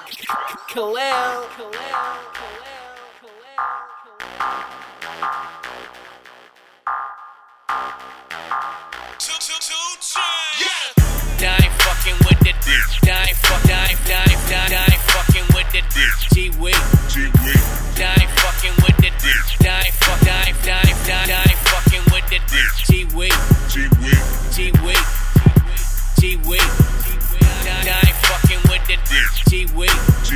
Khalil. I ain't fucking with it. I ain't fucking with it. G-Week. I ain't fucking with it. I ain't fucking with it. G-Week. I ain't fucking with it. G-Week.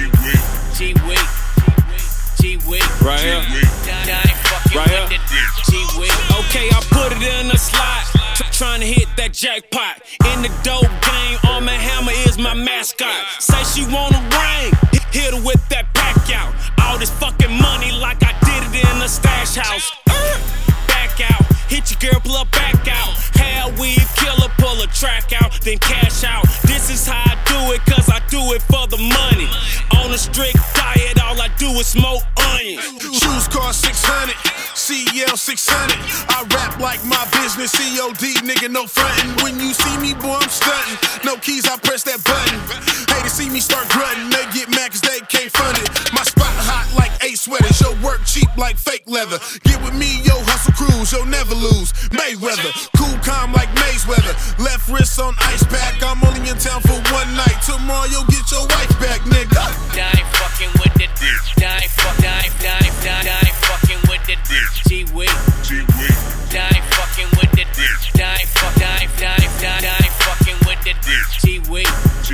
Right here. I ain't fucking Right with here. it. G-Week. Okay, I put it in a slot, trying to hit that jackpot. In the dope game, Arm & Hammer is my mascot. Say she want a ring, hit her with that pack out. All this fucking money like I did it in a stash house. Back out, hit your girl, pull her back out. Hair weave, kill her, pull her track out, then cash out. This is how I do it, cause I do it for the money. On a strict diet, all I do is smoke onion. Shoes cost 600, CL 600. I rap like my business, COD, nigga, no frontin'. When you see me, boy, I'm stuntin'. No keys, I press that button. Hate to see me start gruntin', they get mad cause they can't fund it. My spot hot like 8 sweaters, your work cheap like fake leather. Get with me, yo, hustle cruise, you'll never lose. Mayweather, cool, calm like Maze weather. Left wrist on ice pack, I'm only in town for one night. Tomorrow you'll get your wife back, nigga. I ain't fucking with it. I ain't fucking with it. G-Week. I ain't fucking with it. I ain't fucking with it. G-Week.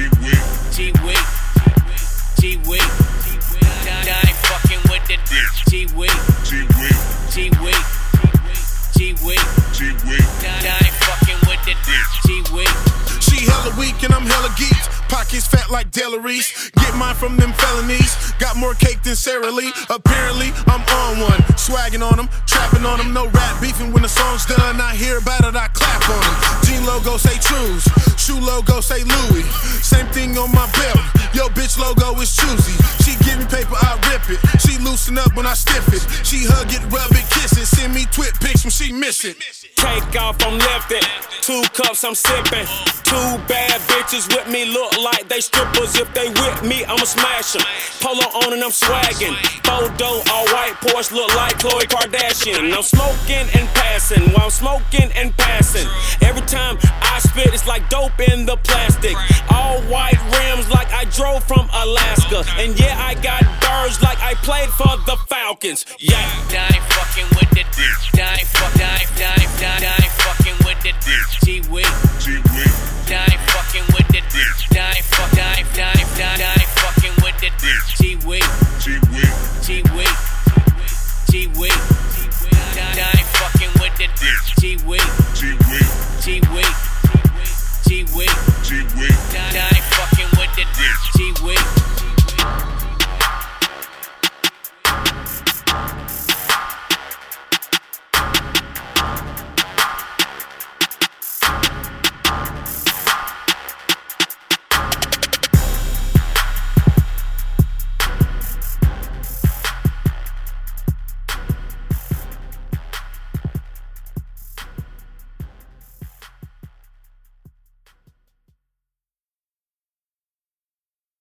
I ain't fucking with it. G-Week. I ain't fucking with it. G-Week. She hella weak and I'm hella geeked. Pockets fat like Della Reese. Get mine from them felonies. Got more cake than Sara Lee. Apparently, I'm on one. Swagging on them, trapping on them. No rap beefing when the song's done. I hear about it, I clap on them. Jean logo say Trues. Shoe logo say Louis. Same thing on my belt. Yo, bitch logo is choosy. She give me paper, I rip it. She loosen up when I stiff it. She hug it, rub it, kiss it. Send me twit pics when she miss it. Take off, I'm lifted. 2 cups, I'm sipping. 2 bad bitches with me look like they strippers. If they with me, I'ma smash them. Polo on and I'm swagging. Photo, all white Porsche look like Khloe Kardashian. I'm smoking and passing while I'm smoking and passing. Every time I spit, it's like dope in the plastic. All white rims like I drove from Alaska. And yeah, I got birds like I played for the Falcons. Yeah. I ain't fucking with it. I ain't fucking with it. G-Week.